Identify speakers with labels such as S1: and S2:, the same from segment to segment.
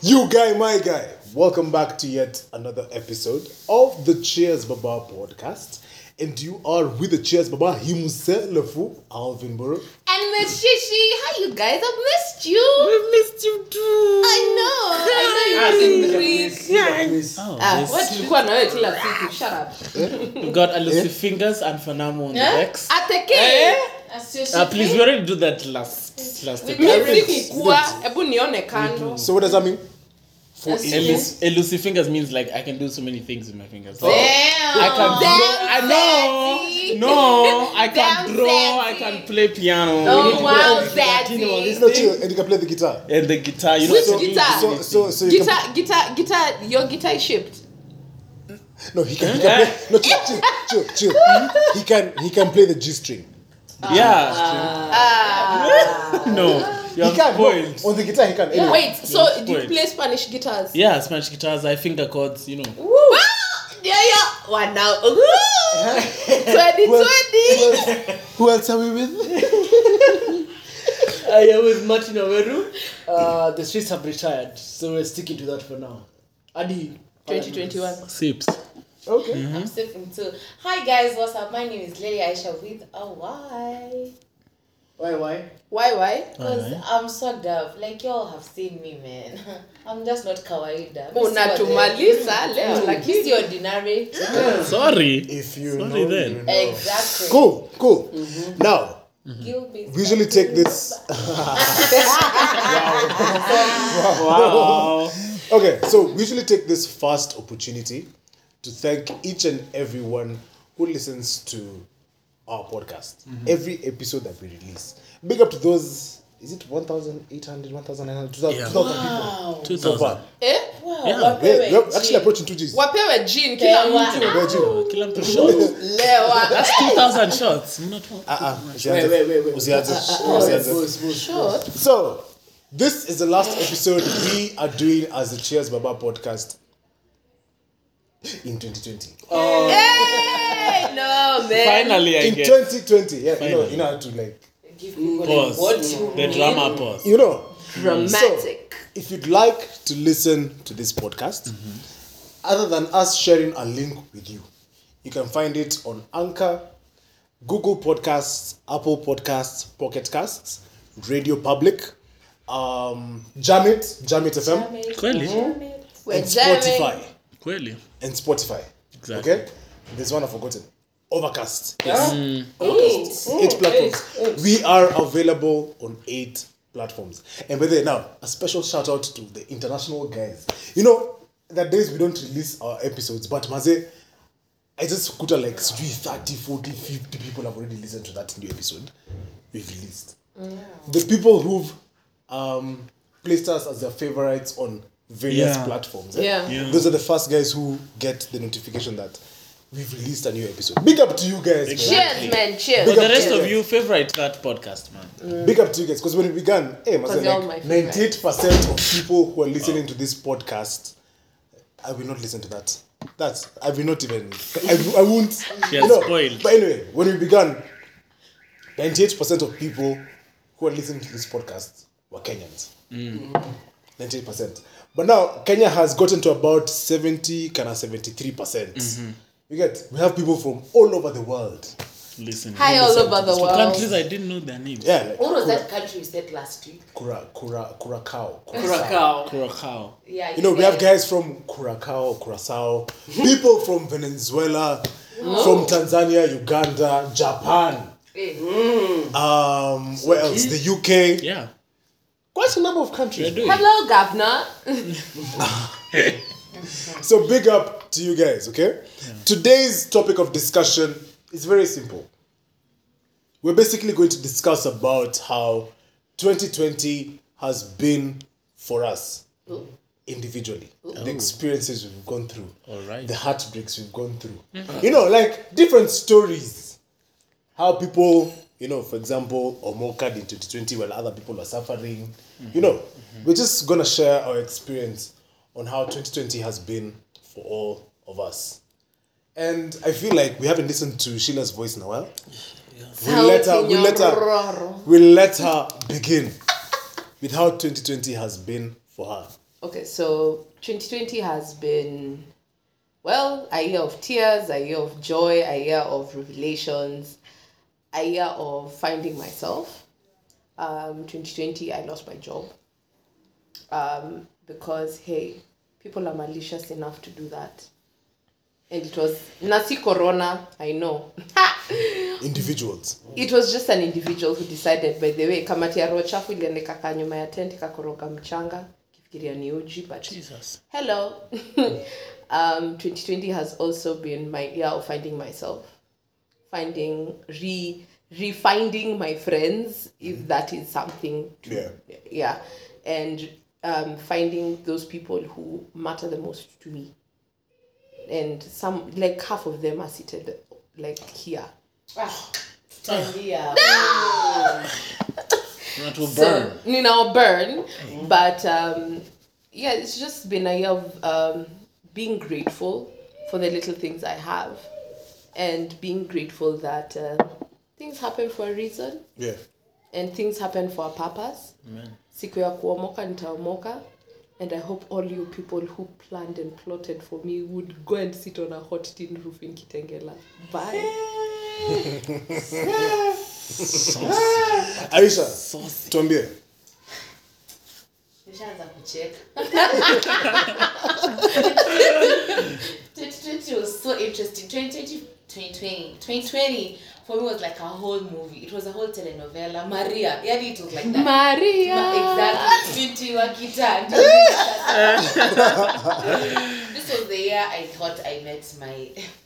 S1: You guy, my guy, welcome back to yet another episode of the Cheers Baba podcast. And you are with the Cheers Baba himself, Alvin Burrow.
S2: And Miss Shishi, how you guys? I've missed you.
S3: We missed you too.
S2: I know you've been Greek. What tulikuwa na wewe kila siku? Shut up.
S3: We got Lucy Fingers and Fanamo on the decks.
S2: Ateke.
S3: Please, we already do that last
S2: Mimi sikukua, hebu nione kando.
S1: So what does that mean? For
S3: Lucy Fingers means like I can do so many things with my fingers.
S2: Damn.
S3: I can draw. I can draw. I can play piano.
S2: Oh wow, Zaddy.
S1: And you can play the guitar.
S3: And the guitar, you know.
S2: Which guitar?
S1: So you
S2: Guitar. Your guitar is shaped.
S1: No, he can play. No, chill. He can play the G string.
S3: Yeah. No. You're
S1: He can.
S3: spoiled.
S1: No, on the guitar, he can. Anyway.
S2: Wait, so do you
S3: spoiled.
S2: play Spanish guitars?
S3: Yeah, Spanish guitars, I finger chords, you know.
S2: Woo! Yeah. What now? 2020.
S1: Who else are we with?
S4: I am with Martin Aweru. The streets have retired, so we're sticking to that for now. Adi.
S2: 2021.
S3: Sips.
S1: Okay.
S5: I'm sipping too. Hi guys, what's up? My name is Lily Aisha with a Y.
S4: Why?
S2: Why?
S5: Because I'm so deaf. Like y'all have seen me, man. I'm just not kawaida.
S2: Unatumaliza leo
S5: Like
S2: lakini
S5: this ordinary.
S3: Sorry.
S1: If you
S3: Sorry
S1: know,
S3: then.
S1: you know.
S5: Exactly.
S1: Cool. Now,
S5: Gilbert.
S1: we usually take this.
S3: Wow.
S1: Okay, so we usually take this first opportunity to thank each and everyone who listens to our podcast. Every episode that we release. Big up to those, is it 1,800, 1,900, 2,000
S3: Yeah.
S1: people so
S3: 2000.
S1: far?
S5: Wow.
S3: Yeah.
S1: We're actually approaching 2 Gs.
S2: wapewe jin kila mtu.
S1: We're G.
S3: Kila mtu shots.
S2: Lewa.
S3: That's 2,000 shots. Not
S4: Wait.
S1: Usianze.
S2: Short.
S1: So, this is the last episode we are doing as the Cheers Baba podcast in 2020.
S2: Hey, no man.
S3: Finally, I
S1: In
S3: get
S1: 2020, yeah,
S3: Finally.
S1: you know how to like,
S5: Give people
S3: pause.
S5: what?
S3: The drama pause.
S1: you know.
S2: Dramatic.
S1: So, if you'd like to listen to this podcast, other than us sharing a link with you, you can find it on Anchor, Google Podcasts, Apple Podcasts, Pocket Casts, Radio Public, Jamit FM,
S3: Kweli.
S2: We're
S1: and
S2: jamming.
S1: Spotify.
S3: Kweli.
S1: And Spotify.
S3: Exactly.
S1: Okay? There's one I've forgotten. Overcast.
S5: Eight.
S1: 8 platforms. We are available on 8 platforms. And by the way, now, a special shout out to the international guys. You know, that days we don't release our episodes, but Maze, I just put like 30, 40, 50 people have already listened to that new episode we've released. The people who've placed us as their favorites on various
S3: Yeah.
S1: platforms.
S2: Yeah.
S1: Those are the first guys who get the notification that we've released a new episode. Big up to you guys. man.
S2: Cheers, man. Cheers.
S3: For
S1: Big
S3: the
S1: up
S3: rest
S1: to
S3: of
S1: you
S3: you, favorite that podcast, man.
S1: Big up to you guys, because when we began, hey, Maze,
S2: you're all my
S1: like
S2: favorite.
S1: 98% of people who are listening to this podcast, I will not listen to that. I will not even. I won't.
S3: She has spoiled.
S1: But anyway, when we began, 98% of people who are listening to this podcast were Kenyans. 98%. But now Kenya has gotten to about 73%. You get? We have people from all over the world.
S3: Listen.
S2: Hi all over the
S3: To
S2: world.
S3: countries I didn't know their names.
S1: Yeah, like
S5: What was that country you said last week?
S1: Curacao.
S3: Curacao.
S5: Yeah.
S1: You know, we have guys from Curacao, people from Venezuela, from Tanzania, Uganda, Japan. Where else? The UK.
S3: Yeah.
S1: Quite a number of countries.
S2: Hello, governor.
S1: So big up to you guys, okay? Today's topic of discussion is very simple. We're basically going to discuss about how 2020 has been for us individually. The experiences we've gone through.
S3: All right.
S1: The heartbreaks we've gone through. You know, like different stories. How people, you know, for example, Omoka in 2020 while other people are suffering. You know, we're just going to share our experience on how 2020 has been for all of us. And I feel like we haven't listened to Sheila's voice in a while. We'll let her begin with how 2020 has been for her.
S2: Okay, so 2020 has been, well, a year of tears, a year of joy, a year of revelations, a year of finding myself. 2020, I lost my job. Because, hey, people are malicious enough to do that. And it was, nasi corona, I know.
S1: Individuals.
S2: It was just an individual who decided, by the way, kamati ya roho chafu iliandika kaa nyuma ya tent ikakoroga mchanga kifikiria ni uji, but
S3: Jesus.
S2: hello. 2020 has also been my year of finding myself, refinding my friends, if that is something to, yeah, and finding those people who matter the most to me. And some, like half of them are seated like here.
S5: Yeah.
S3: Not to burn.
S2: So, burn. But yeah, it's just been a year of being grateful for the little things I have, and being grateful that things happen for a reason.
S1: Yeah.
S2: And things happen for a purpose.
S3: Amen.
S2: Siku ya kuomoka nitaomoka. And I hope all you people who planned and plotted for me would go and sit on a hot tin roof in Kitengela. Bye.
S1: Aisha, tuambie.
S5: Nishaanza kucheka. 2020 was so interesting. 2020 for me was like a whole movie. It was a whole telenovela. Maria, yeah, it was like that.
S2: Maria.
S5: Exactly. Binti wa Kitandi. This was the year I thought I met my.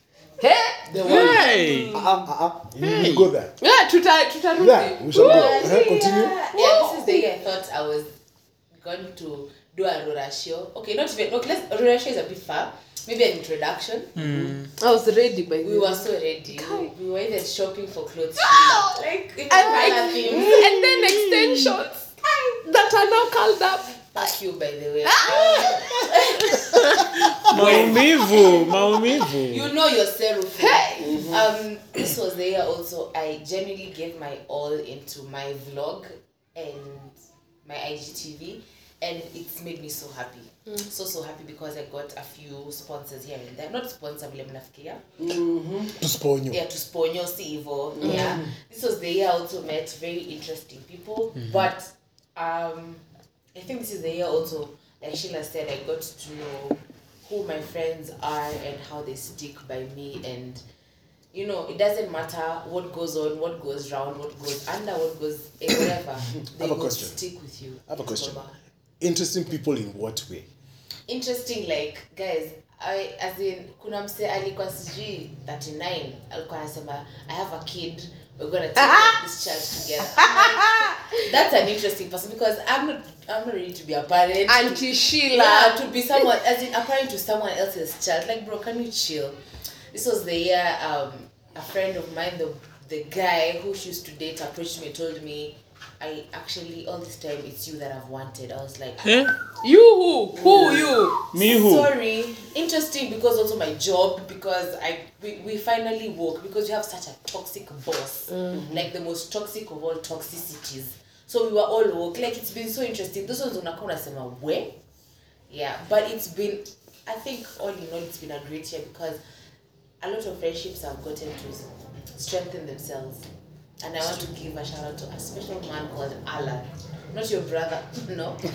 S3: Hey!
S1: You go there.
S2: Yeah, tutarudi.
S1: Yeah, we shall go. Continue.
S5: Yeah, this is the year I thought I was going to do a Rurashio. Okay, not even. Okay, Rurashio is a bit far. Maybe an introduction.
S2: I was ready by
S5: We were so ready. We were even shopping for clothes. Like,
S2: and then extensions that are now called up.
S5: Fuck you, by the way.
S3: Maumivu.
S5: You know yourself. This was the year also I genuinely gave my all into my vlog and my IGTV, and it's made me so happy. So happy because I got a few sponsors here and there. Not sponsor, vile mnafikiria.
S1: To spawn you.
S5: Yeah, to sponyo, si hivyo. Yeah. This was the year I also met very interesting people. But I think this is the year also, like Sheila said, I got to know who my friends are and how they stick by me. And you know, it doesn't matter what goes on, what goes round, what goes under, what goes whatever. They will stick with you.
S1: I have a question. Interesting people in what way?
S5: Interesting, like, guys, as in, kuna mse alikuwa sijui 39, alikuwa anasema, I have a kid, we're gonna take this child together. Like, that's an interesting person because I'm not ready to be a parent.
S2: Auntie Sheila.
S5: Yeah, to be someone, as in a parent to someone else's child. Like, bro, can you chill? This was the year a friend of mine, the guy who she used to date, approached me, told me, I actually, all this time, it's you that I've wanted. I was like,
S2: You who? Who you?
S3: Me who?
S5: Sorry. Interesting because also my job, because we finally woke, because we have such a toxic boss, like the most toxic of all toxicities. So we were all woke. Like, it's been so interesting. This was unakuwa unasema where? Yeah, but it's been, I think all in all, it's been a great year because a lot of friendships have gotten to strengthen themselves. And I want to give a shout out to a special man called Alan. Not your brother, no.
S3: In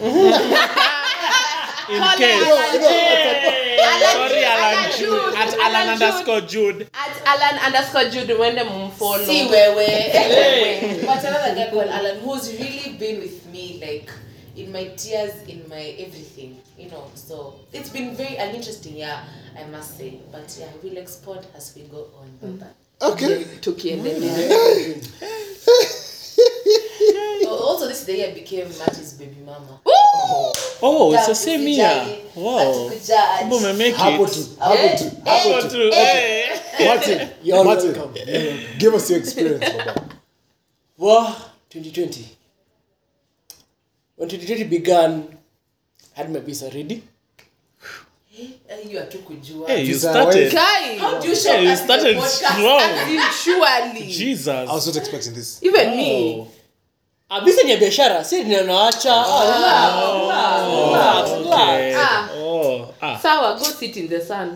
S3: case. Sorry, Alan Jude. At Alan_Jude.
S2: At Alan_Jude when them follow.
S5: See where. But another guy called Alan who's really been with me, like, in my tears, in my everything, you know. So it's been an interesting year, I must say. But yeah, we'll export as we go on. Bye-bye.
S1: Okay.
S5: Also, this day I became Matty's baby mama.
S3: Oh, it's the same year. Wow. Boom, make
S1: Happen
S3: it.
S1: to. Okay. Martin, give us your experience, Baba.
S4: Well, 2020. When 2020 began, I had my visa ready.
S5: You are too kujua.
S3: Hey, you started.
S2: Guy.
S5: How do you show
S3: Hey, you
S5: us the
S3: started
S5: podcast?
S3: strong.
S2: Surely.
S3: Jesus.
S1: I was not expecting this.
S2: Even me.
S4: Visa ni ya biashara, si ninaacha.
S3: Okay.
S2: Ah.
S3: Oh.
S2: Sawa, go sit in the sun.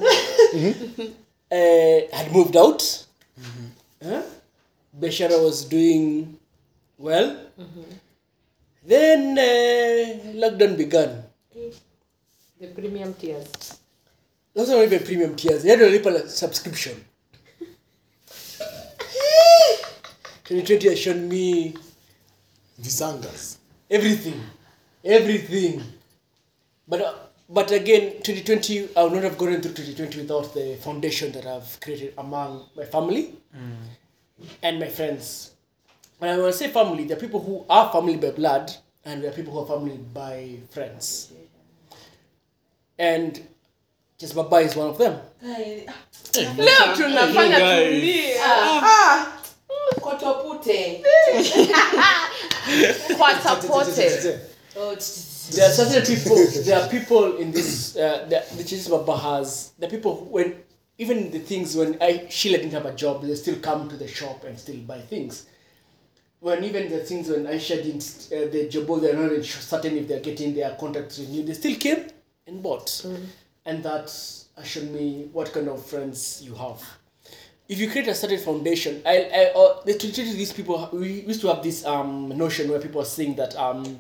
S4: Had moved out. Beshara was doing well. Then lockdown began.
S2: The premium tiers.
S4: Those are not even premium tiers. You had to live a subscription. 2020 has shown me
S1: Visangas.
S4: everything. But again, 2020, I would not have gone through 2020 without the foundation that I've created among my family and my friends. And I want to say family, there are people who are family by blood, and there are people who are family by friends. And just Baba is one of them.
S2: Leo tunafanya tulie.
S5: Kotopute.
S2: Kwatapote.
S4: There are certain people. There are people in this. The Jesus Baba has. The people who, when even the things when Sheila didn't have a job, they still come to the shop and still buy things. When even the things when Aisha didn't, the job, they're not even certain if they're getting their contracts renewed, they still came and bought. And that showed me what kind of friends you have. If you create a certain foundation, these people, we used to have this notion where people are saying that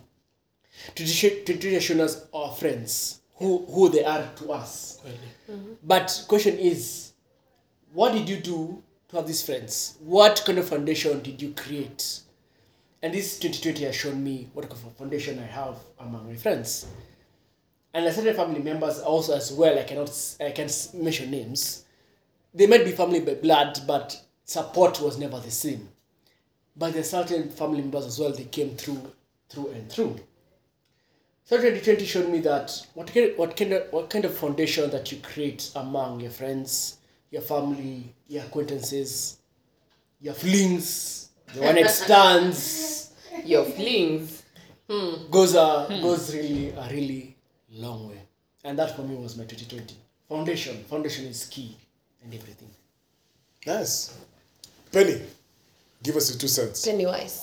S4: traditionals are friends, who they are to us. But question is, what did you do to have these friends? What kind of foundation did you create? And this 2020 has shown me what kind of foundation I have among my friends. And certain family members also as well, I can't mention names. They might be family by blood, but support was never the same. But there are certain family members as well, they came through and through. So 2020 showed me that what kind of foundation that you create among your friends, your family, your acquaintances, your flings, your one night stands.
S2: Your flings.
S4: Goes really a really long way. And that for me was my 2020. Foundation is key and everything.
S1: Nice. Penny, give us your 2 cents.
S2: Pennywise.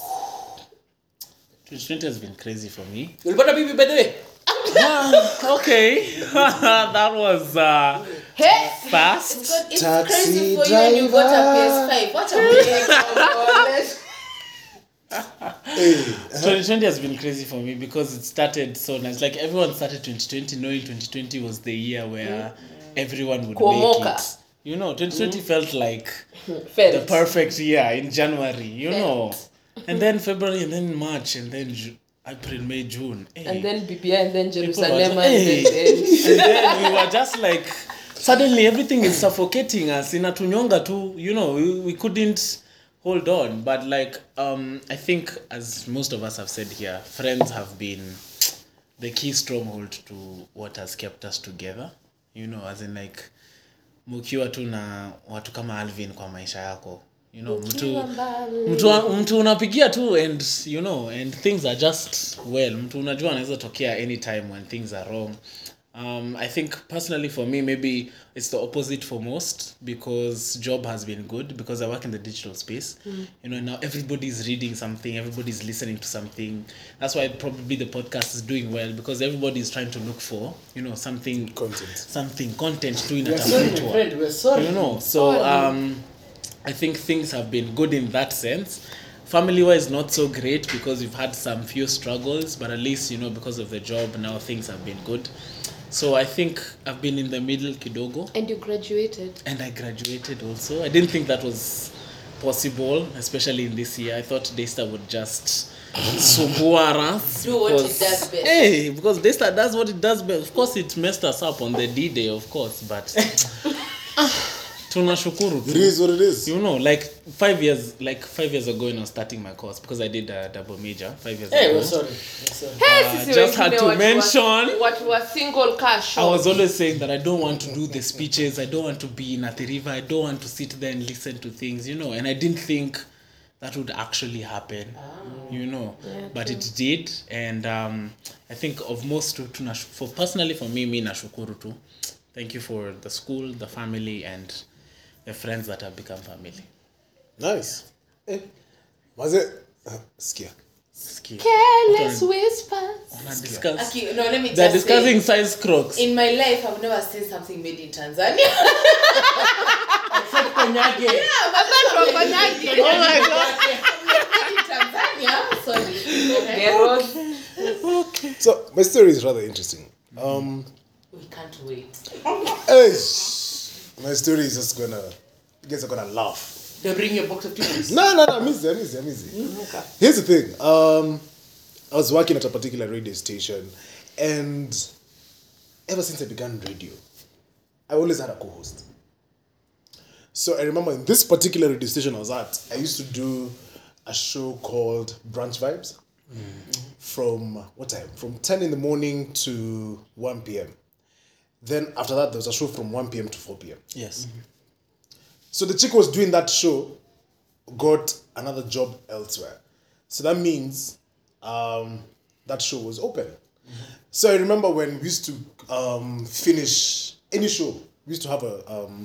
S3: 2020 has been crazy for me.
S4: You'll better be by the way.
S3: Okay. That was fast.
S5: It's
S1: Taxi
S5: crazy for you and you got a PS5. What a break.
S1: Hey.
S3: 2020 has been crazy for me because it started so nice. Like everyone started 2020 knowing 2020 was the year where everyone would
S2: Komoka.
S3: make it. You know, 2020 felt like the perfect year in January, you know. And then February, and then March, and then April, May, June. Hey.
S2: And then BBI, and then
S3: People were
S2: Jerusalem,
S3: just- hey.
S2: and
S3: And then we were just like, suddenly everything is suffocating us. Inatunyonga too, you know, we couldn't hold on. But like, I think as most of us have said here, friends have been the key stronghold to what has kept us together. You know, as in like, mukiwa tu na watu kama Alvin kwa maisha yako. You know, mtu unapigia tu and you know, and things are just well. Mtu unajua anaweza tokea anytime when things are wrong. I think personally for me, maybe it's the opposite for most because job has been good because I work in the digital space. You know, now everybody's reading something, everybody's listening to something. That's why probably the podcast is doing well because everybody is trying to look for, you know, something content to in a
S4: Friend, we're sorry.
S3: you know, so I think things have been good in that sense. Family-wise, not so great because we've had some few struggles, but at least, you know, because of the job, now things have been good. So I think I've been in the middle kidogo.
S2: And you graduated.
S3: And I graduated also. I didn't think that was possible, especially in this year. I thought Daystar would just sumbua us.
S5: Do what it does best.
S3: Hey, because Daystar does what it does best. Of course, it messed us up on the D-Day, of course, but tunashukuru.
S1: It is what it is.
S3: You know, like 5 years ago when I was starting my course, because I did a double major 5 years
S4: Hey,
S3: ago.
S4: we're sorry.
S3: Just had to mention.
S2: What was single cash.
S3: I was always saying that I don't want to do the speeches. I don't want to be in Athi River. I don't want to sit there and listen to things, you know. And I didn't think that would actually happen, you know.
S2: Yeah,
S3: but
S2: true.
S3: it did. And I think of most, personally for me, nashukuru too. Thank you for the school, the family, and the friends that have become family.
S1: Nice. Was it? Skia.
S2: Careless whispers.
S3: Discuss.
S5: Okay, no, let me
S3: They're
S5: just
S3: discussing
S5: say,
S3: size crocs.
S5: in my life, I've never seen something made in Tanzania.
S4: Konyage.
S2: Apart from Konyagi.
S3: Oh my god.
S5: Made in Tanzania, sorry.
S1: So my story is rather interesting.
S5: We can't wait.
S1: My story is just gonna, you guys are gonna laugh.
S4: They bring you a box of tissues.
S1: No, I'm easy.
S2: Okay.
S1: Here's the thing. I was working at a particular radio station, and ever since I began radio, I always had a co-host. So I remember in this particular radio station I was at, I used to do a show called Brunch Vibes. From what time? From 10 in the morning to 1 p.m. Then after that, there was a show from 1 p.m. to 4 p.m.
S3: Yes.
S1: So the chick who was doing that show got another job elsewhere. So that means that show was open. So I remember when we used to finish any show, we used to have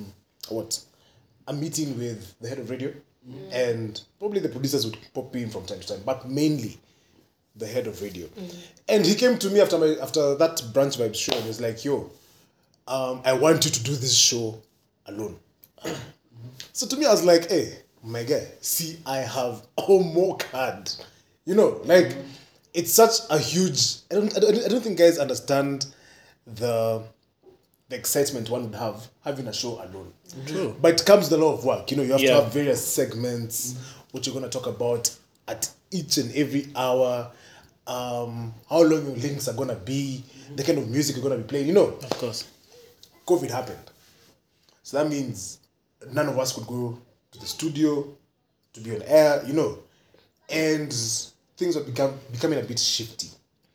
S1: a meeting with the head of radio, and probably the producers would pop in from time to time, but mainly the head of radio. And he came to me after that Brunch Vibes show and was like, yo, I want you to do this show alone. So to me, I was like, hey, my guy, see, I have a more card. You know, like, it's such a huge... I don't think guys understand the excitement one would have having a show alone.
S3: True.
S1: But it comes with a lot of work. You know, you have to
S3: Yeah.
S1: have various segments, what you're going to talk about at each and every hour, how long your links are going to be, the kind of music you're going to be playing, you know.
S3: Of course.
S1: COVID happened. So that means none of us could go to the studio to be on air, you know. And things were becoming a bit shifty.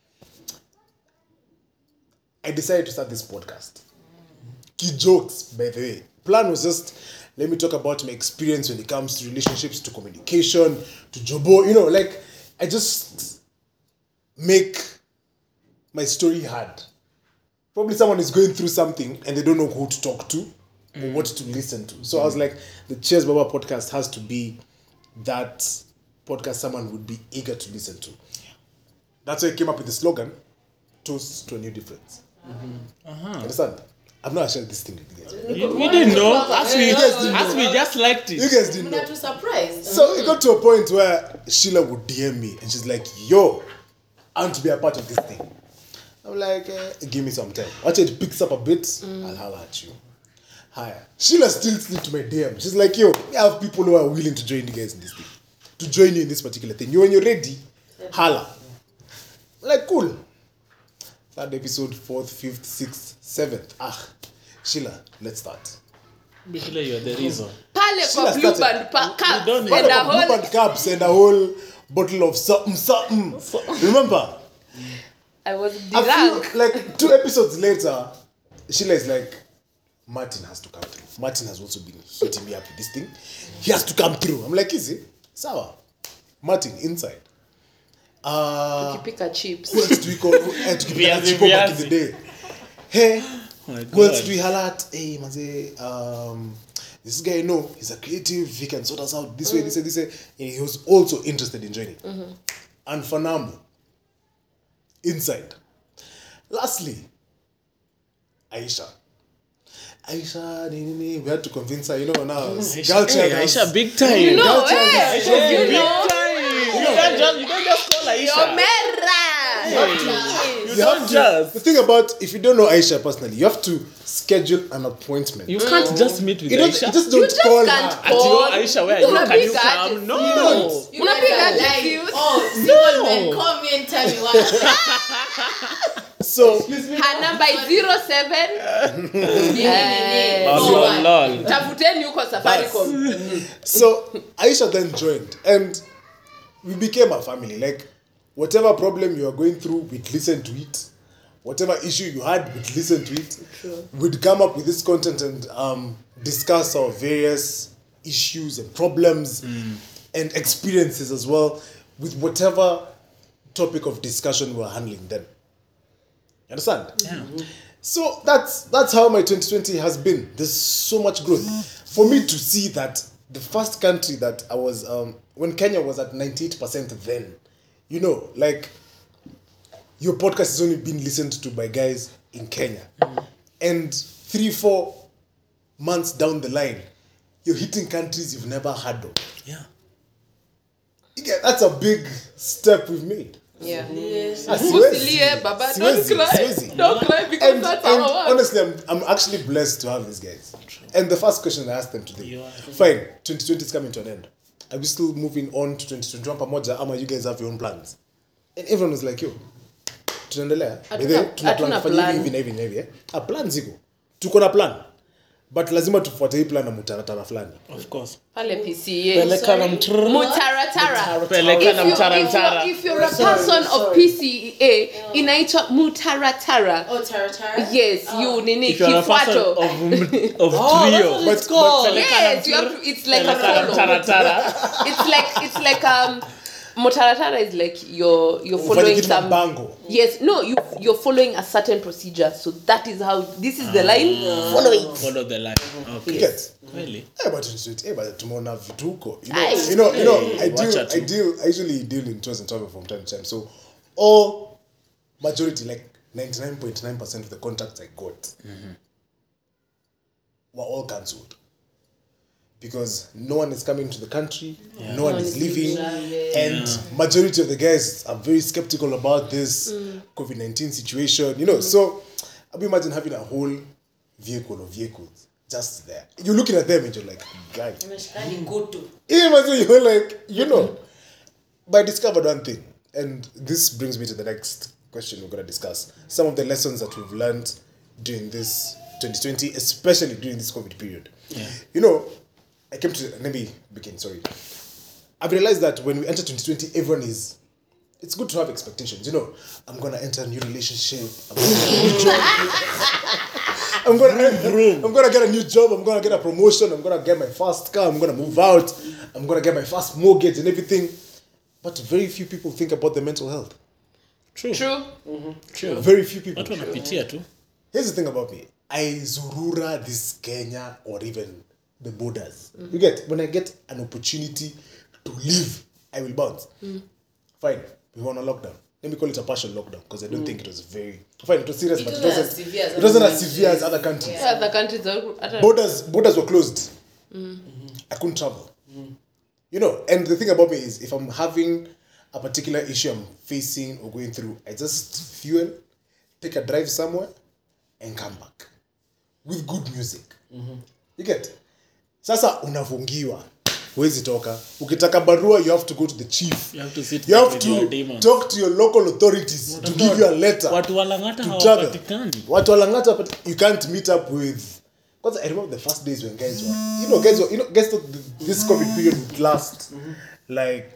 S1: I decided to start this podcast. Key jokes, by the way. Plan was just, let me talk about my experience when it comes to relationships, to communication, to jobo, you know, like, I just make my story hard. Probably someone is going through something and they don't know who to talk to or what to listen to. So I was like, the Cheers Baba podcast has to be that podcast someone would be eager to listen to. That's why I came up with the slogan, Toast to a New Difference. Understand? I'm not sharing this thing with you guys.
S3: We didn't know. As we
S1: know.
S3: just liked it.
S1: You guys didn't
S5: I'm
S1: know.
S5: not too surprised.
S1: So it got to a point where Sheila would DM me and she's like, yo, I want to be a part of this thing. I'm like, give me some time. Once it picks up a bit, I'll holler at you. Hi. Sheila still slipped to my DM. She's like, yo, we have people who are willing to join you guys in this thing. To join you in this particular thing. When you're ready, holler. I'm like, cool. Third episode, 4th, 5th, 6th, 7th. Sheila, let's start.
S3: Bishila, you're the reason.
S2: Pale
S1: Sheila
S2: kwa blue
S1: started.
S2: band cups
S3: don't
S2: and
S3: know.
S2: a
S1: Blue
S2: whole...
S1: Band cups and a whole bottle of something. Remember?
S2: I was
S1: A
S2: drunk.
S1: few, like 2 episodes later, Sheila is like, Martin has to come through. Martin has also been hitting me up with this thing. He has to come through. I'm like, easy. Sawa. Martin, inside.
S2: Ukipika chips.
S1: Who else do we call? Tukipika chipo back in the day. Hey,
S3: Oh my
S1: who else
S3: God.
S1: do we holler at? Hey, manze, this guy, you know, he's a creative. He can sort us out this way, this way, this way. And he was also interested in joining. And Fanambo, inside. Lastly, Aisha, we had to convince her, you know, now. Girl
S3: Hey,
S1: child
S3: Aisha, big time.
S2: You know,
S1: Girl child
S2: eh?
S1: is-
S2: You
S3: Big
S2: know.
S3: time. You don't just call Aisha.
S2: Yomera.
S3: You don't just.
S1: The thing about, if you don't know Aisha personally, you have to schedule an appointment.
S3: You can't just meet with
S1: You don't,
S3: Aisha.
S1: you just
S2: You
S1: don't
S2: just
S1: call
S2: can't
S1: her.
S3: At your Aisha, where are you?
S2: Una
S3: Can you
S2: big
S3: come?
S2: artist.
S3: No.
S5: You
S2: Una
S5: guys
S2: big
S5: are
S2: artist,
S5: lying.
S2: you-
S5: Oh, single men, come here and tell me what.
S1: So,
S2: Her number is 07.
S3: Oh, lol.
S2: Tafuteni huko Safaricom.
S1: so Aisha then joined, and we became a family. Like, whatever problem you are going through, we'd listen to it. Whatever issue you had, we'd listen to it. We'd come up with this content and discuss our various issues and problems and experiences as well with whatever topic of discussion we were handling then. You understand?
S3: Yeah.
S1: So that's how my 2020 has been. There's so much growth. For me to see that the first country that I was, when Kenya was at 98% then, You know, like your podcast has only been listened to by guys in Kenya. And 3-4 months down the line, you're hitting countries you've never heard of.
S3: Yeah.
S1: Yeah, that's a big step we've made.
S2: Yeah.
S5: Yes.
S2: Usilie, Baba, don't cry.
S1: Siwezi.
S2: Don't cry because
S1: And
S2: that's our work.
S1: honestly, I'm actually blessed to have these guys. And the first question I asked them today,
S3: You are.
S1: fine, 2020 is coming to an end. Are we still moving on to 2021 pamoja ama you guys have your own plans? And everyone was like, yo, tunaendelea.
S2: Hatuna plan.
S1: Hivi na hivi na hivi, eh? A plan ziko. Tuko na plan. But lazima tufuate hii plan na mutaratara fulani.
S3: Of course.
S2: Pale PCA.
S3: Peleka na mtr-
S2: Mutaratara.
S3: Peleka na mtaratara.
S2: If you're a person of PCA, inaitwa mutaratara.
S5: Oh, Taratara?
S2: Yes, you nini
S3: If you're a person
S2: kifuato.
S3: of
S4: Oh, that's
S3: trio.
S4: what it's called.
S2: Yes, you have to, it's like a
S3: Peleka na
S2: follow.
S3: mtaratara.
S2: It's like mutaratara is like you're
S1: Ufanye
S2: following
S1: kitu na
S2: some
S1: bango.
S2: Yes, no, you're following a certain procedure. So that is how this is the line. Follow it.
S3: Follow the line. Okay.
S1: You get?
S3: Really?
S1: But tumeona vituko.
S2: Aye.
S1: I usually deal in tours and travel from time to time. So all majority, like 99.9% of the contacts I got were all cancelled. Because no one is coming to the country, no one is leaving, and majority of the guys are very skeptical about this COVID-19 situation. You know, so I imagine having a whole vehicle of vehicles just there. You're looking at them and you're like, guy.
S5: Unashikani kutu.
S1: Imagine you're like, you know. But I discovered one thing, and this brings me to the next question we're going to discuss. Some of the lessons that we've learned during this 2020, especially during this COVID period.
S3: Yeah.
S1: You know, let me begin, sorry. I've realized that when we enter 2020, everyone is, it's good to have expectations. You know, I'm going to enter a new relationship. I'm going to get a new job. I'm going to get a new job. I'm going to get a promotion. I'm going to get my first car. I'm going to move out. I'm going to get my first mortgage and everything. But very few people think about their mental health.
S3: True.
S2: True.
S1: Very few people.
S3: Watu wanapitia tu.
S1: Here's the thing about me. I zurura this Kenya or even the borders. You get, when I get an opportunity to leave, I will bounce. Fine, we were on a lockdown. Let me call it a partial lockdown because I don't think it was very... Fine, it was serious, but it wasn't as severe as other countries.
S2: Yeah, the countries are
S1: Borders were closed. I couldn't travel. You know, and the thing about me is if I'm having a particular issue I'm facing or going through, I just fuel, take a drive somewhere, and come back. With good music. You get? Sasa unafungiwa. Huwezi toka. Ukitaka barua, you have to go to the chief.
S3: You have to sit
S1: You
S3: back
S1: have
S3: with your
S1: to
S3: demons.
S1: talk to your local authorities to give you a letter.
S3: Watu walangata
S1: to travel.
S3: hawapatikani.
S1: Watu walangata, but you can't meet up with. Because I remember the first days when guys were, guys thought this COVID period would last like,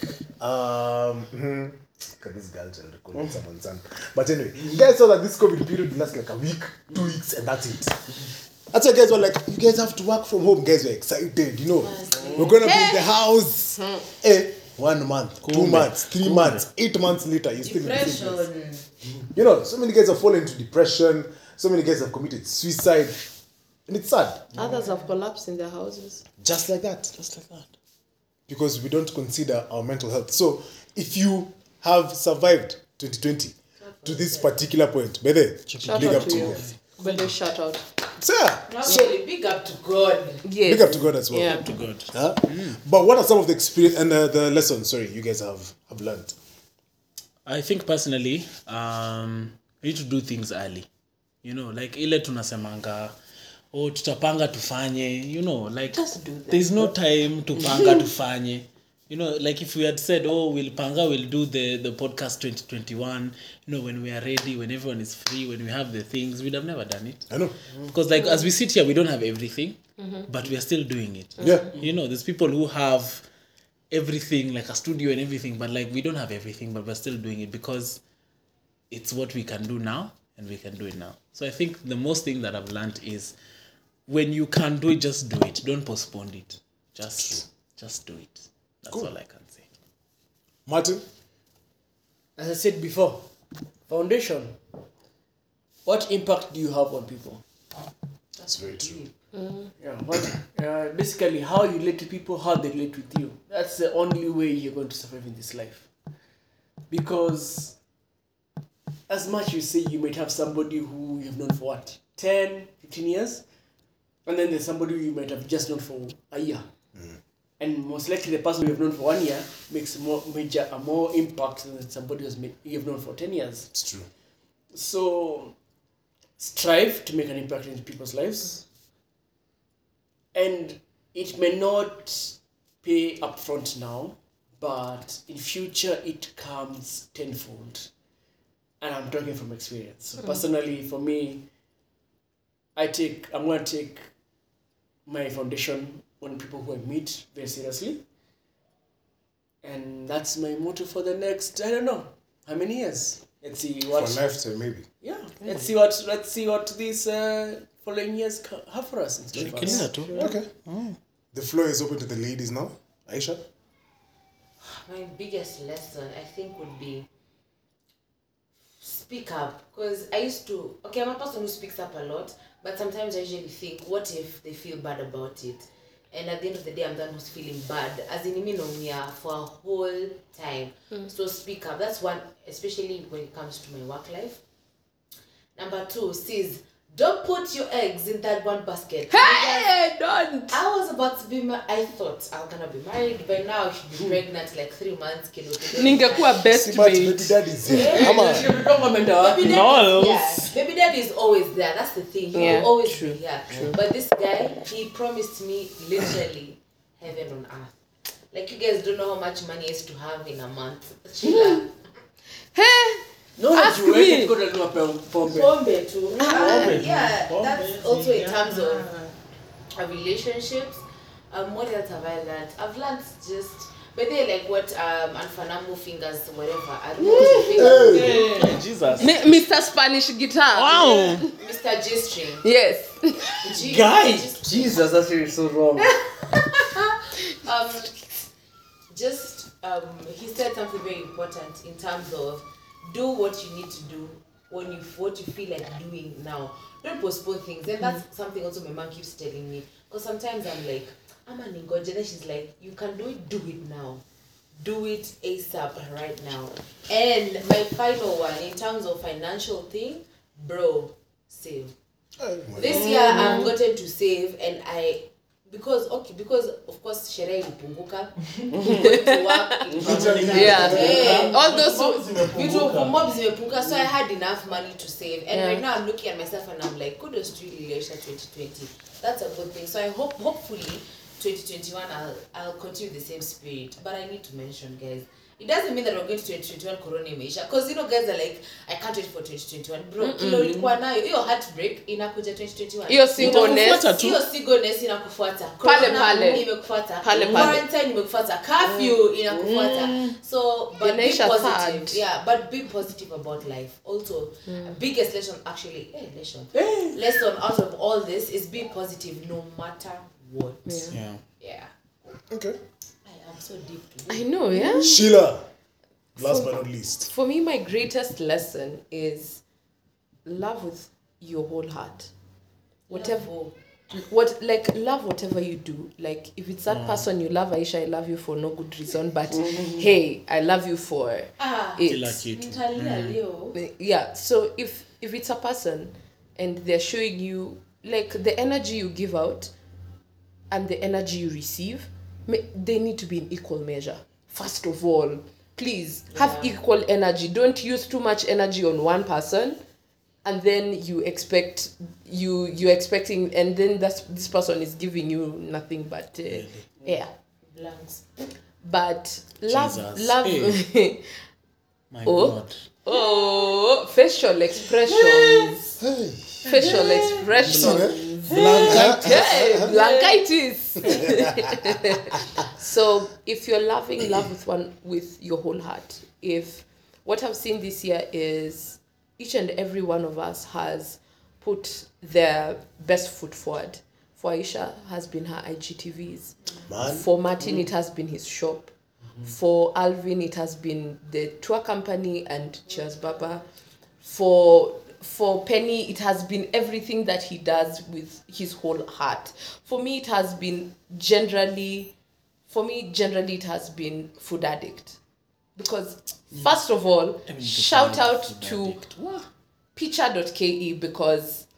S1: this girl child recording someone's son. But anyway, guys thought that this COVID period would last like a week, 2 weeks, and that's it. That's why guys were like, you guys have to work from home. Guys were excited, you know. We're gonna be in the house. 1 month, 2 months, 3 months, 8 months later, you're still in the same place.
S5: Depression.
S1: You know, so many guys have fallen into depression. So many guys have committed suicide. And it's sad.
S2: Others have collapsed in their houses.
S1: Just like that. Because we don't consider our mental health. So if you have survived 2020 to this particular point, Bede,
S2: Shout
S1: big
S2: out
S1: up
S2: to
S1: to
S2: you.
S1: you.
S2: But shout out.
S1: So, yeah.
S5: Not really. Big up to God.
S2: Yes.
S1: Big up to God as well.
S2: Yeah.
S3: To God.
S1: Huh? But what are some of the experience and the lessons, you guys have learned?
S3: I think personally, we need to do things early. You know, like ile tunasemanga, oh, tutapanga tufanye, you know, like
S2: Just do that.
S3: there's no time to panga tufanye. You know, like if we had said, oh, we'll do the podcast 2021, you know, when we are ready, when everyone is free, when we have the things, we'd have never done it.
S1: I know.
S3: Because like as we sit here, we don't have everything, but we are still doing it.
S1: Yeah.
S3: You know, there's people who have everything, like a studio and everything, but like we don't have everything, but we're still doing it because it's what we can do now and we can do it now. So I think the most thing that I've learned is when you can do it, just do it. Don't postpone it. Just do it. That's all I can say.
S1: Martin?
S4: As I said before, foundation. What impact do you have on people?
S1: That's very true.
S4: Basically, how you relate to people, how they relate with you. That's the only way you're going to survive in this life. Because as much you say you might have somebody who you've known for what, 10, 15 years, and then there's somebody who you might have just known for a year. And most likely the person you've known for 1 year makes a more impact than somebody you've known for 10 years.
S1: It's true.
S4: So strive to make an impact in people's lives. And it may not pay upfront now, but in future it comes tenfold. And I'm talking from experience. So personally, for me, I'm going to take my foundation on people who I meet very seriously. And that's my motto for the next, I don't know, how many years? Let's see what...
S1: For lifetime, maybe.
S4: Yeah. Let's see what these following years have for us.
S1: Okay. The floor is open to the ladies now. Aisha?
S5: My biggest lesson, I think, would be speak up. Because I'm a person who speaks up a lot, but sometimes I usually think, what if they feel bad about it? And at the end of the day, I'm the one who's feeling bad. As in, for a whole time. So speak up. That's one, especially when it comes to my work life. Number 2, sis, don't put your eggs in that one basket.
S2: Hey, don't.
S5: I was about to be I thought I was gonna be married by now. I should be pregnant like 3 months.
S2: Ningekuwa best
S1: But
S2: mate.
S1: baby daddy's here. Come on.
S5: Baby daddy is always there. That's the thing. He will always be here. But this guy, he promised me literally heaven on earth. Like, you guys don't know how much money I used to have in a month. Sheila.
S2: Hey.
S4: No,
S2: Ask
S4: you
S2: me.
S4: ain't gonna do a pombe.
S5: Pombe too. Yeah, that's also in terms of relationships. What else have I learned? I've learned just, but they like what Anfanamu fingers, whatever. I don't know.
S3: Hey, Jesus.
S2: Mr. Spanish guitar.
S3: Wow.
S5: Mr. G string.
S2: Yes.
S4: Guy! Jesus, that's really so wrong.
S5: He said something very important in terms of do what you need to do what you feel like doing now. Don't postpone things. And that's something also my mom keeps telling me. Because sometimes I'm like, I'm an ingoje. And she's like, you can do it now. Do it ASAP right now. And my final one, in terms of financial thing, bro, save. This year I've gotten to save, and because of course sherehe ilipunguka, going to work,
S2: Yeah. All those
S5: vitu mob zimepunguka, so I had enough money to save. And right now I'm looking at myself and I'm like, kudos to you, Elisha 2020. That's a good thing. So I hopefully 2021 I'll continue the same spirit. But I need to mention, guys, it doesn't mean that we're going to 2021 corona imeisha, because guys are like, I can't wait for 2021. Bro, kilo ulikuwa nayo, hiyo heartbreak inakuja 2021.
S2: Hiyo
S5: singleness inakufuata.
S2: Pale
S5: imekufuata.
S2: Pale.
S5: Quarantine imekufuata. Curfew inakufuata. So, but be positive.
S2: Sad.
S5: Yeah, but be positive about life. Also, biggest lesson lesson out of all this is be positive no matter what. Yeah.
S1: Okay.
S5: I'm so deep today.
S2: I know, yeah?
S1: Sheila, last but not least.
S2: For me, my greatest lesson is love with your whole heart. Love whatever you do. Like, if it's that person you love, Aisha, I love you for no good reason, but hey, I love you for it. Yeah, so if it's a person and they're showing you, like, the energy you give out and the energy you receive, they need to be in equal measure. First of all, please have equal energy. Don't use too much energy on one person, and then you're expecting, and then this person is giving you nothing but
S5: Blanks.
S2: But
S3: Jesus.
S2: love.
S3: Hey. My God.
S2: Oh, facial expressions.
S1: Hey.
S2: Facial expressions. Blanchitis. So if you're love with your whole heart, if what I've seen this year is each and every one of us has put their best foot forward. For Aisha has been her IGTVs. For Martin, it has been his shop. For Alvin, it has been the tour company and Cheers Baba. For Penny, it has been everything that he does with his whole heart. For me, it has been generally, it has been Food Addict. because first of all, shout out to pitcher.ke because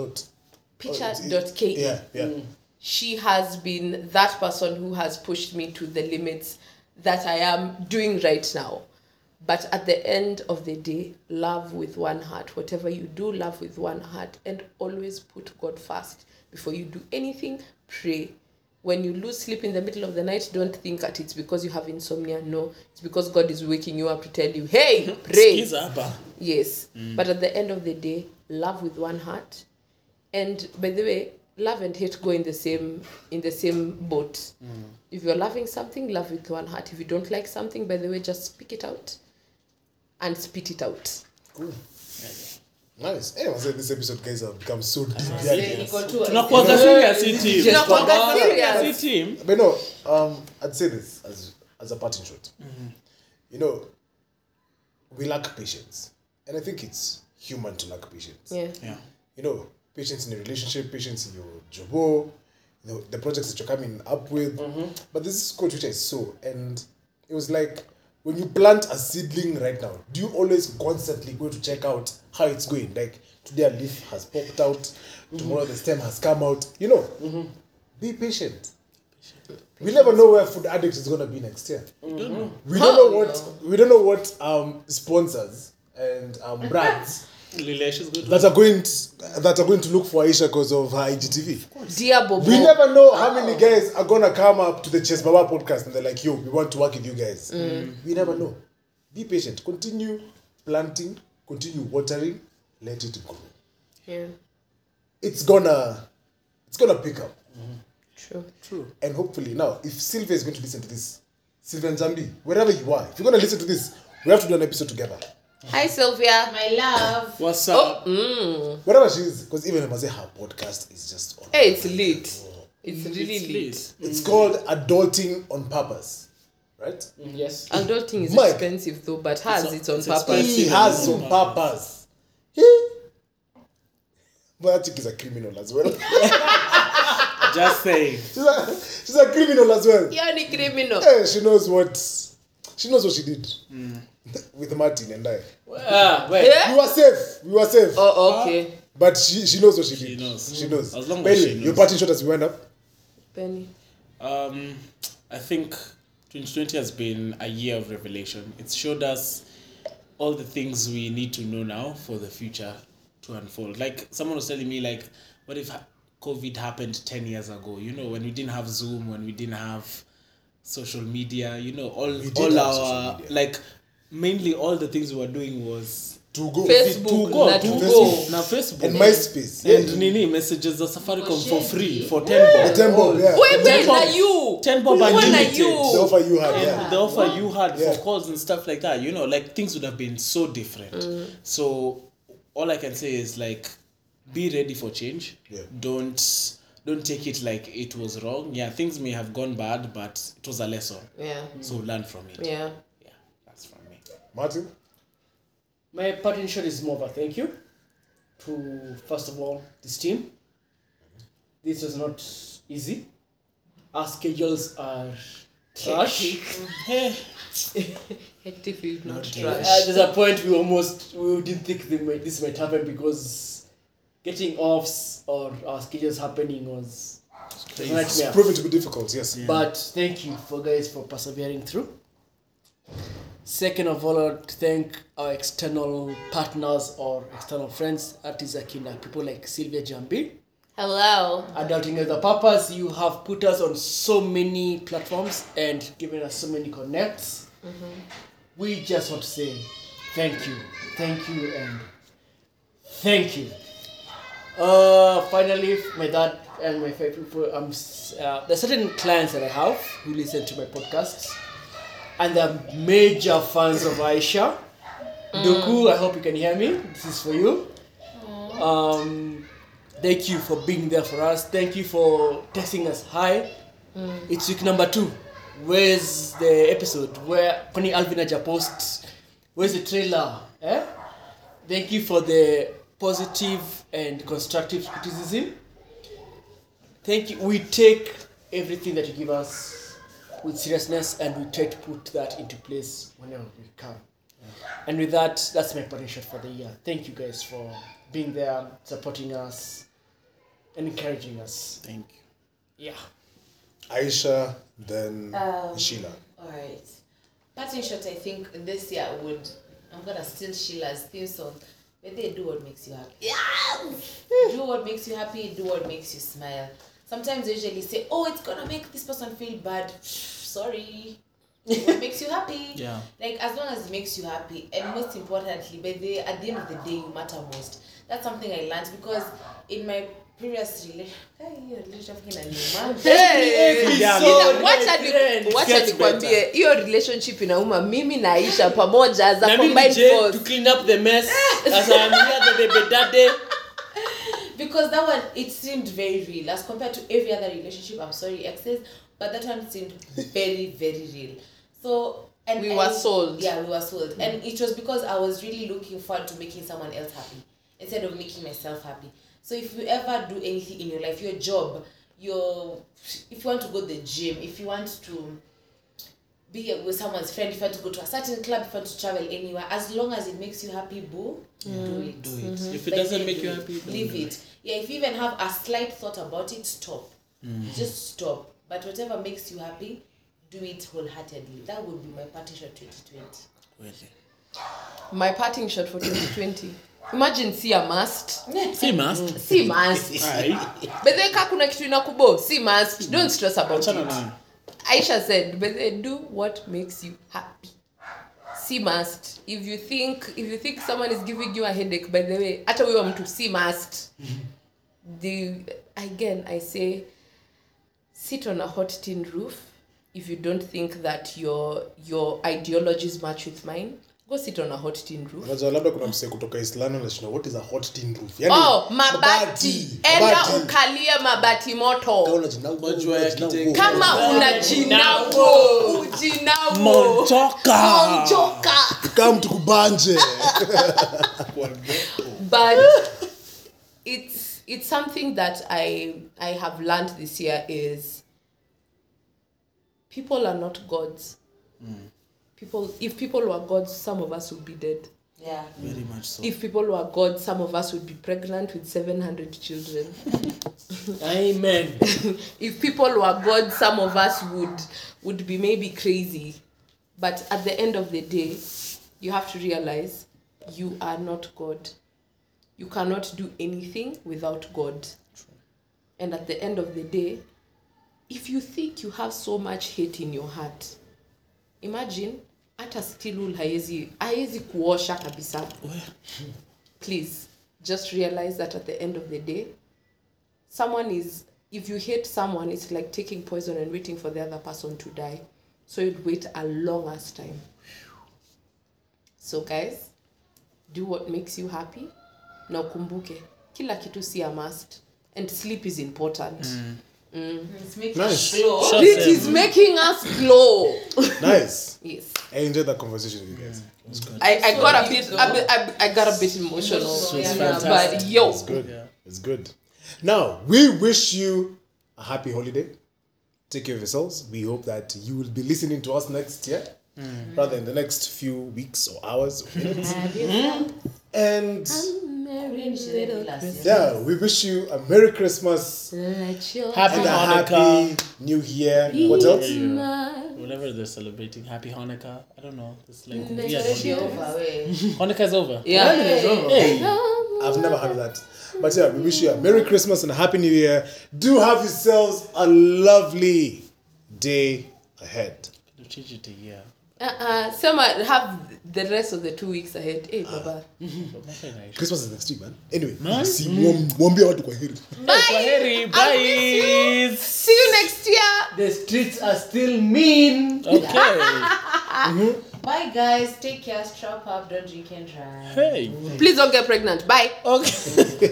S2: pitcher.ke.
S1: Yeah.
S2: She has been that person who has pushed me to the limits that I am doing right now. But at the end of the day, love with one heart. Whatever you do, love with one heart. And always put God first. Before you do anything, pray. When you lose sleep in the middle of the night, don't think that it's because you have insomnia. No, it's because God is waking you up to tell you, hey, pray. Yes. But at the end of the day, love with one heart. And by the way, love and hate go in the same boat. If you're loving something, love with one heart. If you don't like something, by the way, just speak it out and spit it out.
S1: Cool. Nice. Hey, I was saying this episode, guys, have become so deep.
S3: Tunakuwaga serious team.
S1: But no, I'd say this as a parting shot. You know, we lack patience, and I think it's human to lack patience.
S2: Yeah.
S1: You know, patience in a relationship, patience in your job, you know, the projects that you're coming up with. But this is quote which I saw, and it was like, when you plant a seedling right now, do you always constantly go to check out how it's going? Like, today a leaf has popped out, tomorrow the stem has come out. You know, be patient. We never know where Food Addict is going to be next year. We don't know what sponsors and brands that are going to look for Aisha because of her IGTV.
S2: Dear Bobo.
S1: We never know how many guys are gonna come up to the Chess Baba podcast and they're like, yo, we want to work with you guys. We never know. Be patient. Continue planting, continue watering, let it grow.
S2: Yeah.
S1: It's gonna pick up.
S2: True.
S1: And hopefully now, if Sylvia is going to listen to this, Sylvia and Zambi, wherever you are, if you're gonna listen to this, we have to do an episode together.
S2: Hi, Sylvia.
S5: My love.
S3: What's up?
S1: Wherever she is, because even if I say her podcast is just on.
S2: Hey, it's lit. It's really lit.
S1: It's called Adulting on Purpose, right?
S4: Yes.
S2: Adulting is
S1: Mike.
S2: expensive though, but it's on
S3: it's
S2: purpose.
S1: He has some purpose. But that chick is a criminal as well.
S3: Just saying.
S1: She's a criminal as well.
S2: You're a criminal.
S1: Hey, she knows what she did with Martin and I.
S4: Wait.
S2: Yeah?
S1: We were safe.
S2: Oh, okay.
S1: But she knows what she did.
S3: She knows. As long
S1: But
S3: as
S1: anyway,
S3: she knows.
S1: your parting shot as we wind up.
S2: Penny.
S3: I think 2020 has been a year of revelation. It's showed us all the things we need to know now for the future to unfold. Like someone was telling me, like, what if COVID happened 10 years ago? You know, when we didn't have Zoom, when we didn't have social media, you know, all our, like, mainly all the things we were doing was
S1: To go.
S2: Facebook.
S3: Now Facebook.
S1: And MySpace.
S3: And Nini messages the Safaricom for free for 10 bob.
S1: The 10 bob, yeah.
S2: Wait, are you?
S3: 10 bob
S2: When are
S3: unlimited.
S2: you?
S1: The offer you had, yeah.
S3: The offer you had
S1: Yeah.
S3: for calls and stuff like that, you know, like things would have been so different. So all I can say is, like, be ready for change.
S1: Yeah.
S3: Don't take it like it was wrong. Yeah, things may have gone bad, but it was a lesson.
S2: Yeah.
S3: So learn from it.
S2: Yeah.
S3: Yeah, that's from me.
S1: Martin?
S4: My parting shot is more of a thank you to, first of all, this team. This was not easy. Our schedules are trash.
S2: Hectic is not trash.
S4: There's a point we didn't think this might happen because getting offs or our schedules happening was a
S1: It's
S4: nightmare.
S1: proven to be difficult, yes.
S4: But thank you for persevering through. Second of all, I'd thank our external partners or external friends, artists, Akina, people like Sylvia Jambi.
S2: Hello.
S4: Adulting as a Purpose, you have put us on so many platforms and given us so many connects. We just want to say thank you, and thank you. Finally, my dad and my favorite people, there's certain clients that I have who listen to my podcasts, and they're major fans of Aisha. Doku, I hope you can hear me. This is for you. Thank you for being there for us. Thank you for texting us. Hi. It's week number 2. Where's the episode? Where Connie Alvinaja posts? Where's the trailer? Thank you for the positive and constructive criticism. Thank you. We take everything that you give us with seriousness, and we try to put that into place whenever we come. And with that, that's my parting shot for the year. Thank you guys for being there, supporting us, and encouraging us.
S3: Thank you.
S4: Yeah.
S1: Aisha, then Sheila.
S5: Alright. Parting shot, I think this year I'm gonna steal Sheila's theme song. But they do what makes you happy. Yes! Do what makes you happy, do what makes you smile. Sometimes they usually say, oh, it's gonna make this person feel bad. Sorry. Do what makes you happy.
S3: Yeah.
S5: Like, as long as it makes you happy, and most importantly, at the end of the day, you matter most. That's something I learned because in my previous relationship,
S2: wacha nikwambie hiyo relationship inauma mimi na Aisha pamoja as a combined force
S4: to clean up the mess as I am here the baby daddy.
S5: Because that one, it seemed very real as compared to every other relationship. I'm sorry, exes, but that one seemed very, very real. So, and
S2: we were sold.
S5: Yeah, we were sold. And it was because I was really looking forward to making someone else happy instead of making myself happy. So if you ever do anything in your life, your job, if you want to go to the gym, if you want to be with someone's friend, if you want to go to a certain club, if you want to travel anywhere, as long as it makes you happy, do it.
S3: Do it. If it
S5: Like,
S3: doesn't make you happy,
S5: leave it. Yeah, if you even have a slight thought about it, stop. Just stop. But whatever makes you happy, do it wholeheartedly. That would be my parting shot 2020.
S3: Really?
S2: My parting shot for 2020. Imagine see a must.
S3: See, must.
S2: See must. But then kuna kitu inakubo. See must. Don't stress about it. Aisha said, but then do what makes you happy. See must. If you think someone is giving you a headache, by the way, hata wewe mtu see must. Again, I say, sit on a hot tin roof. If you don't think that your ideologies match with mine, go sit on a hot tin roof.
S1: Unajua labda kuna msee kutoka Islando anashinda what is a hot tin roof?
S2: Mabati. Enda ukalie mabati moto. Kama unajinawo, ujinawo. Monchoka.
S1: Kama mtu kubanje.
S2: But it's something that I have learned this year is people are not gods. If people were gods, some of us would be dead.
S5: Yeah.
S3: Very much so.
S2: If people were gods, some of us would be pregnant with 700 children.
S4: Amen.
S2: If people were gods, some of us would be maybe crazy. But at the end of the day, you have to realize you are not God. You cannot do anything without God. And at the end of the day, if you think you have so much hate in your heart, imagine hata still haiezi kuosha kabisa. Please just realize that at the end of the day, if you hate someone, it's like taking poison and waiting for the other person to die. So you'd wait a long ass time. So guys, do what makes you happy. Na ukumbuke kila kitu si a must, and sleep is important.
S5: It's making
S1: Nice.
S5: us glow.
S2: It is making us glow.
S1: Nice.
S2: Yes.
S1: I enjoyed that conversation with you guys. It was good.
S2: I got a bit emotional. But yo,
S1: It's good. Yeah. It's good. Now, we wish you a happy holiday. Take care of yourselves. We hope that you will be listening to us next year, rather in the next few weeks or hours or minutes. And yeah, we wish you a Merry Christmas
S3: Happy
S1: and a
S3: Hanukkah.
S1: Happy New Year. What else?
S3: Whatever they're celebrating. Happy Hanukkah. I don't know. It's like weird
S5: Already
S3: holiday.
S5: over, way.
S3: Hanukkah is over.
S2: yeah.
S3: Hey.
S1: I've never heard of that. But yeah, we wish you a Merry Christmas and a Happy New Year. Do have yourselves a lovely day ahead.
S3: You change it a year.
S2: Sema have the rest of the 2 weeks ahead. Hey, Baba.
S1: Christmas is next week, man. Anyway,
S3: Man.
S1: see, mwambie watu kwa heri.
S3: Kwaheri. Bye.
S2: See you next year.
S4: The streets are still mean.
S3: Okay.
S5: Bye, guys. Take care. Strap up. Don't drink and drive.
S3: Hey.
S2: Please don't get pregnant. Bye.
S3: Okay.